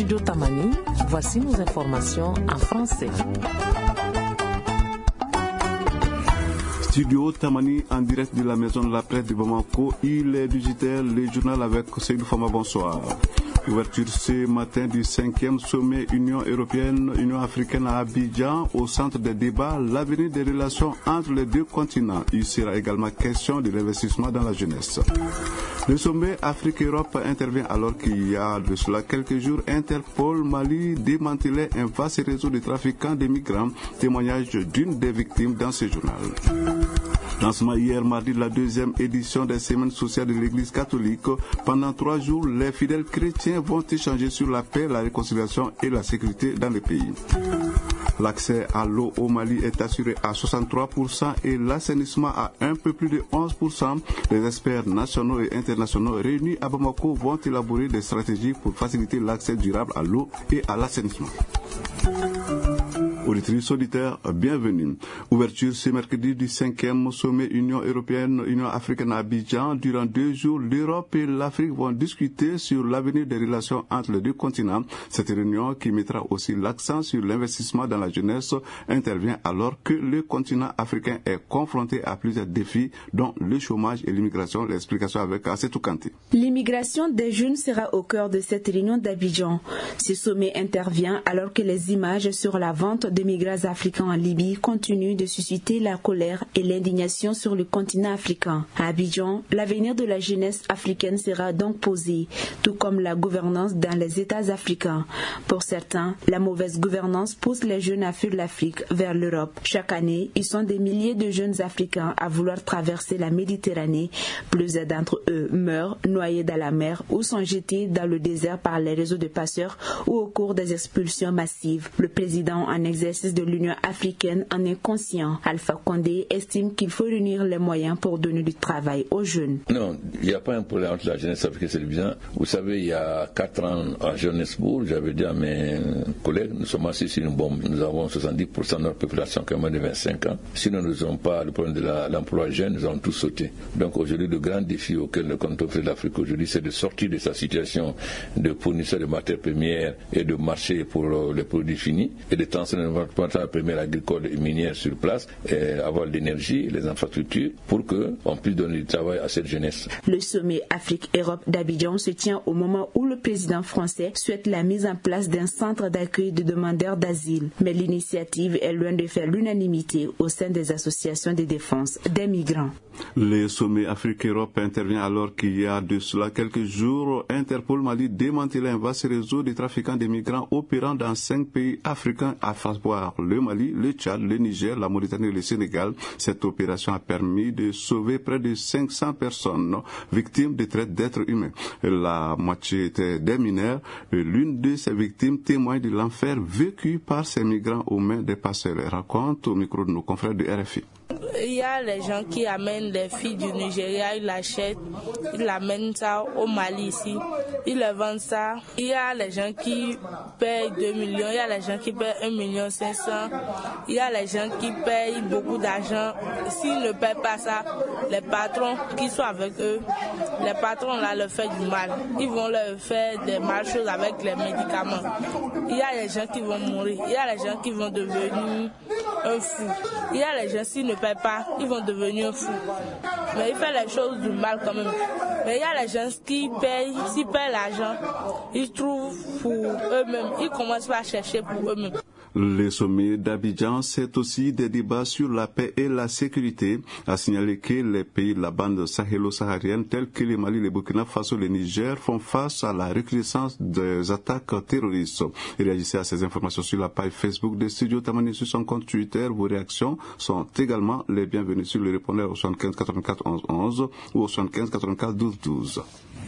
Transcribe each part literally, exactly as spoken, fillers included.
Studio Tamani, voici nos informations en français. Studio Tamani en direct de la maison de la presse de Bamako. Il est digital, le journal avec Seydou Fama, bonsoir. Ouverture ce matin du cinquième sommet Union européenne-Union africaine à Abidjan, au centre des débats, l'avenir des relations entre les deux continents. Il sera également question de l'investissement dans la jeunesse. Le sommet Afrique-Europe intervient alors qu'il y a de cela quelques jours, Interpol Mali démantelait un vaste réseau de trafiquants de migrants, témoignage d'une des victimes dans ce journal. Lancement hier mardi de la deuxième édition des semaines sociales de l'Église catholique. Pendant trois jours, les fidèles chrétiens vont échanger sur la paix, la réconciliation et la sécurité dans le pays. L'accès à l'eau au Mali est assuré à soixante-trois pour cent et l'assainissement à un peu plus de onze pour cent. Les experts nationaux et internationaux réunis à Bamako vont élaborer des stratégies pour faciliter l'accès durable à l'eau et à l'assainissement. Auditrices auditeurs, bienvenue. Ouverture ce mercredi du cinquième sommet Union européenne-Union africaine à Abidjan. Durant deux jours, l'Europe et l'Afrique vont discuter sur l'avenir des relations entre les deux continents. Cette réunion, qui mettra aussi l'accent sur l'investissement dans la jeunesse, intervient alors que le continent africain est confronté à plusieurs défis, dont le chômage et l'immigration. L'explication avec Assetou Kanté. L'immigration des jeunes sera au cœur de cette réunion d'Abidjan. Ce sommet intervient alors que les images sur la vente de migrants africains en Libye continuent de susciter la colère et l'indignation sur le continent africain. À Abidjan, l'avenir de la jeunesse africaine sera donc posé, tout comme la gouvernance dans les États africains. Pour certains, la mauvaise gouvernance pousse les jeunes à fuir l'Afrique vers l'Europe. Chaque année, ils sont des milliers de jeunes Africains à vouloir traverser la Méditerranée. Plusieurs d'entre eux meurent noyés dans la mer ou sont jetés dans le désert par les réseaux de passeurs ou au cours des expulsions massives. Le président en exercice de l'Union africaine en est conscient. Alpha Condé estime qu'il faut réunir les moyens pour donner du travail aux jeunes. Non, il n'y a pas un problème entre la jeunesse africaine et le bien. Vous savez, il y a quatre ans à Johannesburg, j'avais dit à mes collègues, nous sommes assis sur une bombe. Nous avons soixante-dix pour cent de notre population qui a moins de vingt-cinq ans. Si nous n'avons pas le problème de la, l'emploi jeune, nous allons tous sauter. Donc aujourd'hui, le grand défi auquel le compte offre l'Afrique aujourd'hui, c'est de sortir de sa situation de fournisseur de matières premières et de marché pour les produits finis et de transformer la première agricole et minière sur place, et avoir l'énergie, les infrastructures pour qu'on puisse donner du travail à cette jeunesse. Le sommet Afrique-Europe d'Abidjan se tient au moment où le président français souhaite la mise en place d'un centre d'accueil de demandeurs d'asile. Mais l'initiative est loin de faire l'unanimité au sein des associations de défense des migrants. Le sommet Afrique-Europe intervient alors qu'il y a de cela quelques jours, Interpol Mali démantelait un vaste réseau de trafiquants de migrants opérant dans cinq pays africains à savoir le Mali, le Tchad, le Niger, la Mauritanie et le Sénégal. Cette opération a permis de sauver près de cinq cents personnes victimes de traite d'êtres humains. La moitié étaient des mineurs. L'une de ces victimes témoigne de l'enfer vécu par ces migrants aux mains des passeurs. Elle raconte au micro de nos confrères de R F I. Il y a les gens qui amènent les filles du Nigeria, ils l'achètent, ils l'amènent ça au Mali ici, ils le vendent ça. Il y a les gens qui payent deux millions, il y a les gens qui payent un million cinq cents, il y a les gens qui payent beaucoup d'argent. S'ils ne payent pas ça, les patrons qui sont avec eux, les patrons là leur font du mal. Ils vont leur faire des mal choses avec les médicaments. Il y a les gens qui vont mourir, il y a les gens qui vont devenir un fou. Il y a les gens, s'ils ne payent pas, ils vont devenir fous. Mais ils font les choses du mal quand même. Mais il y a les gens qui payent, s'ils payent l'argent, ils trouvent pour eux-mêmes, ils commencent pas à chercher pour eux-mêmes. Le sommet d'Abidjan, c'est aussi des débats sur la paix et la sécurité. A signalé que les pays de la bande sahélo-saharienne, tels que le Mali, le Burkina Faso et le Niger, font face à la recrudescence des attaques terroristes. Réagissez à ces informations sur la page Facebook de Studio Tamani, sur son compte Twitter. Vos réactions sont également les bienvenues sur le répondeur au soixante-quinze quatre-vingt-quatre onze onze ou au soixante-quinze quatre-vingt-quatre douze douze.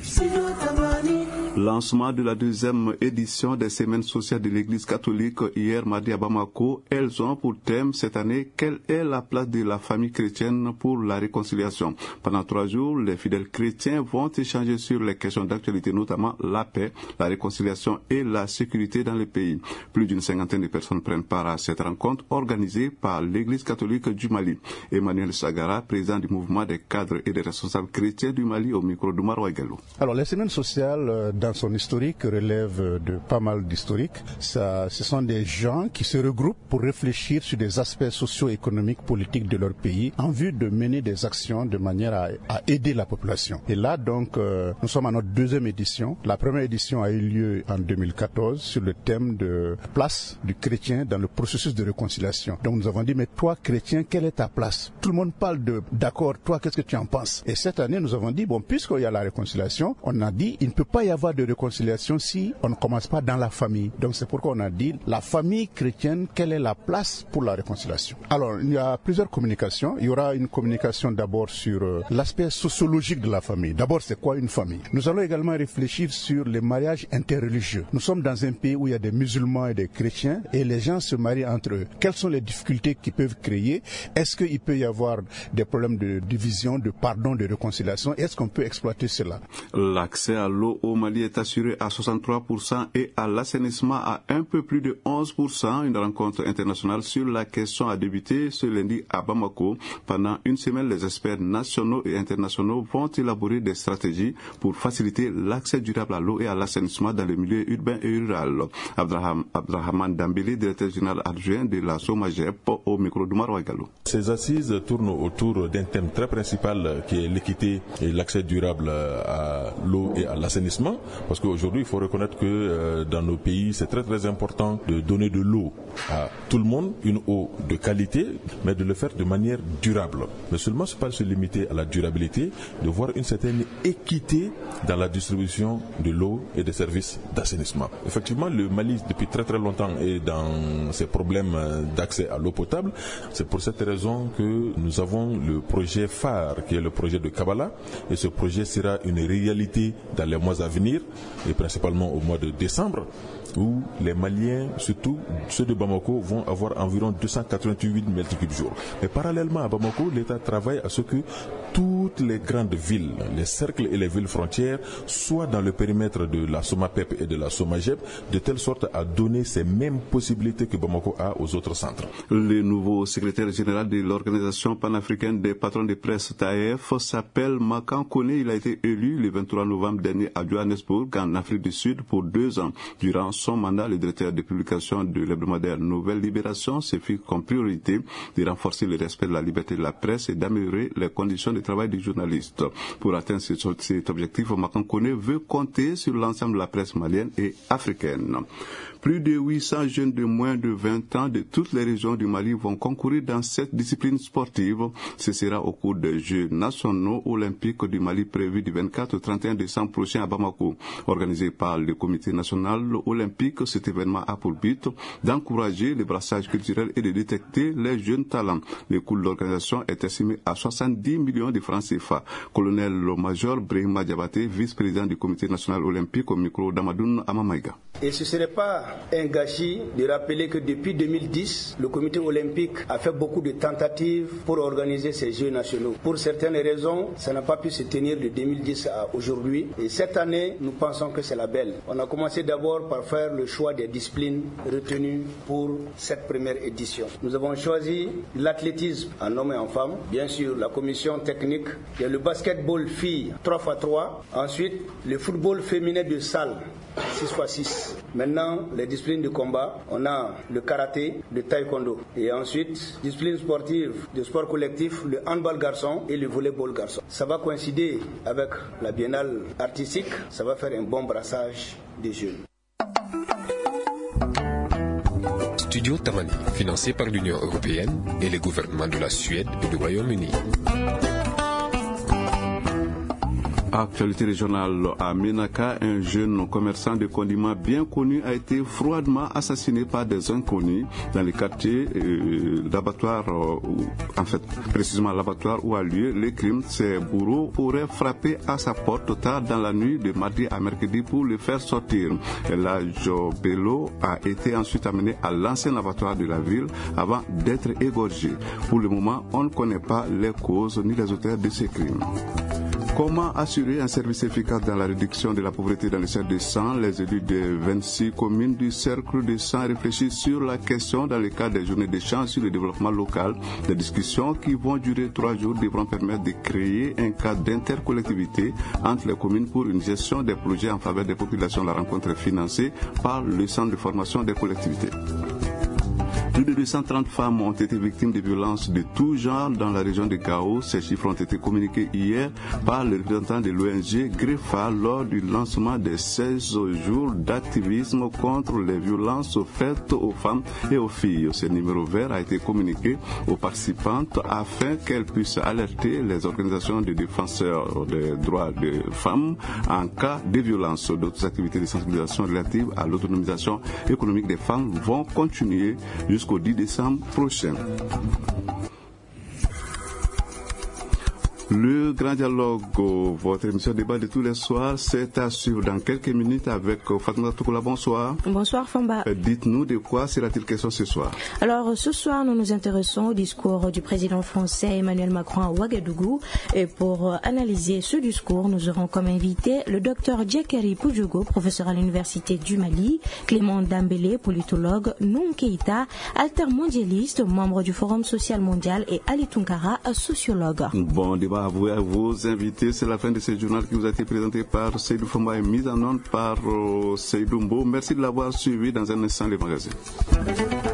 Lancement de la deuxième édition des semaines sociales de l'Église catholique hier mardi à Bamako. Elles ont pour thème cette année quelle est la place de la famille chrétienne pour la réconciliation. Pendant trois jours, les fidèles chrétiens vont échanger sur les questions d'actualité, notamment la paix, la réconciliation et la sécurité dans le pays. Plus d'une cinquantaine de personnes prennent part à cette rencontre organisée par l'Église catholique du Mali. Emmanuel Sagara, président du mouvement des cadres et des responsables chrétiens du Mali, au micro de Marois Gallo. Alors, les semaines sociales dans son historique, relève de pas mal d'historiques. Ça, ce sont des gens qui se regroupent pour réfléchir sur des aspects socio-économiques, politiques de leur pays en vue de mener des actions de manière à, à aider la population. Et là, donc, euh, nous sommes à notre deuxième édition. La première édition a eu lieu en deux mille quatorze sur le thème de place du chrétien dans le processus de réconciliation. Donc, nous avons dit, mais toi, chrétien, quelle est ta place? Tout le monde parle de d'accord, toi, qu'est-ce que tu en penses? Et cette année, nous avons dit, bon, puisqu'il y a la réconciliation, on a dit, il ne peut pas y avoir de réconciliation si on ne commence pas dans la famille. Donc, c'est pourquoi on a dit, la famille chrétienne, quelle est la place pour la réconciliation? Alors, il y a plusieurs communications. Il y aura une communication d'abord sur euh, l'aspect sociologique de la famille. D'abord, c'est quoi une famille? Nous allons également réfléchir sur les mariages interreligieux. Nous sommes dans un pays où il y a des musulmans et des chrétiens et les gens se marient entre eux. Quelles sont les difficultés qu'ils peuvent créer? Est-ce qu'il peut y avoir des problèmes de division, de pardon, de réconciliation? Est-ce qu'on peut exploiter cela? L'accès à l'eau au Mali est assuré à soixante-trois pour cent et à l'assainissement à un peu plus de onze pour cent. Une rencontre internationale sur la question a débuté ce lundi à Bamako. Pendant une semaine, les experts nationaux et internationaux vont élaborer des stratégies pour faciliter l'accès durable à l'eau et à l'assainissement dans les milieux urbains et ruraux. Abdraham, Abdrahaman Dambélé, directeur général adjoint de la SOMAGEP, au micro de Marois Gallo. Ces assises tournent autour d'un thème très principal qui est l'équité et l'accès durable à l'eau et à l'assainissement, parce qu'aujourd'hui il faut reconnaître que euh, dans nos pays c'est très très important de donner de l'eau à tout le monde, une eau de qualité, mais de le faire de manière durable. Mais seulement c'est pas se limiter à la durabilité, de voir une certaine équité dans la distribution de l'eau et des services d'assainissement. Effectivement, le Mali depuis très très longtemps est dans ces problèmes d'accès à l'eau potable. C'est pour cette raison que nous avons le projet phare qui est le projet de Kabbalah, et ce projet sera une réalité dans les mois à venir et principalement au mois de décembre, où les Maliens, surtout ceux de Bamako, vont avoir environ deux cent quatre-vingt-huit mètres cubes jour. Mais parallèlement à Bamako, l'État travaille à ce que toutes les grandes villes, les cercles et les villes frontières soient dans le périmètre de la SOMAPEP et de la SOMAGEP, de telle sorte à donner ces mêmes possibilités que Bamako a aux autres centres. Le nouveau secrétaire général de l'Organisation panafricaine des patrons de presse T A F s'appelle Makan Koné. Il a été élu le vingt-trois novembre dernier à Johannesburg, en Afrique du Sud, pour deux ans. Durant son mandat, le directeur de publication de l'hebdomadaire Nouvelle Libération s'est fait comme priorité de renforcer le respect de la liberté de la presse et d'améliorer les conditions de travail des journalistes. Pour atteindre cet objectif, Makan Koné veut compter sur l'ensemble de la presse malienne et africaine. Plus de huit cents jeunes de moins de vingt ans de toutes les régions du Mali vont concourir dans cette discipline sportive. Ce sera au cours des Jeux nationaux olympiques du Mali prévus du vingt-quatre au trente et un décembre prochain à Bamako. Organisé par le Comité national olympique, cet événement a pour but d'encourager le brassage culturel et de détecter les jeunes talents. Le coût de l'organisation est estimé à soixante-dix millions de francs C F A. Colonel-major Brahima Diabaté, vice-président du Comité national olympique, au micro d'Amadoun Amamaïga. Et ce ne serait pas un gâchis de rappeler que depuis deux mille dix, le comité olympique a fait beaucoup de tentatives pour organiser ces Jeux nationaux. Pour certaines raisons, ça n'a pas pu se tenir de deux mille dix à aujourd'hui. Et cette année, nous pensons que c'est la belle. On a commencé d'abord par faire le choix des disciplines retenues pour cette première édition. Nous avons choisi l'athlétisme en hommes et en femmes, bien sûr la commission technique, il y a le basketball filles trois par trois, ensuite le football féminin de salle six par six. Maintenant, les disciplines de combat, on a le karaté, le taekwondo. Et ensuite, disciplines sportives de sport collectif, le handball garçon et le volleyball garçon. Ça va coïncider avec la biennale artistique, ça va faire un bon brassage des jeunes. Studio Tamani, financé par l'Union européenne et les gouvernements de la Suède et du Royaume-Uni. Actualité régionale à Ménaka, un jeune commerçant de condiments bien connu a été froidement assassiné par des inconnus dans le quartier euh, d'abattoir, euh, en fait, précisément l'abattoir où a lieu le crime. Ses bourreaux auraient frappé à sa porte tard dans la nuit de mardi à mercredi pour le faire sortir. L'âge Bello a été ensuite amené à l'ancien abattoir de la ville avant d'être égorgé. Pour le moment, on ne connaît pas les causes ni les auteurs de ces crimes. Comment assurer un service efficace dans la réduction de la pauvreté dans le cercle de sang? Les élus des vingt-six communes du cercle de sang réfléchissent sur la question dans le cadre des journées d'échange sur le développement local. Des discussions qui vont durer trois jours devront permettre de créer un cadre d'intercollectivité entre les communes pour une gestion des projets en faveur des populations. La rencontre est financée par le Centre de formation des collectivités. Plus de deux cent trente femmes ont été victimes de violences de tout genre dans la région de Gao. Ces chiffres ont été communiqués hier par le représentant de l'O N G GREFA lors du lancement des seize jours d'activisme contre les violences faites aux femmes et aux filles. Ce numéro vert a été communiqué aux participantes afin qu'elles puissent alerter les organisations de défenseurs des droits des femmes en cas de violence. D'autres activités de sensibilisation relatives à l'autonomisation économique des femmes vont continuer jusqu'au dix décembre prochain. Le grand dialogue, votre émission débat de tous les soirs, c'est à suivre dans quelques minutes avec Fatoumata Tokola. Bonsoir. Bonsoir Famba. Dites-nous de quoi sera-t-il question ce soir? Alors ce soir, nous nous intéressons au discours du président français Emmanuel Macron à Ouagadougou. Et pour analyser ce discours, nous aurons comme invité le docteur Diakari Poudjogo, professeur à l'Université du Mali, Clément Dambélé, politologue, Noum Keïta, altermondialiste, membre du Forum social mondial, et Ali Tunkara, sociologue. Bon débat à vous et à vos invités. C'est la fin de ce journal qui vous a été présenté par Seydou Famba et mise en onde par euh, Seydou Mbo. Merci de l'avoir suivi. Dans un instant, les magazines.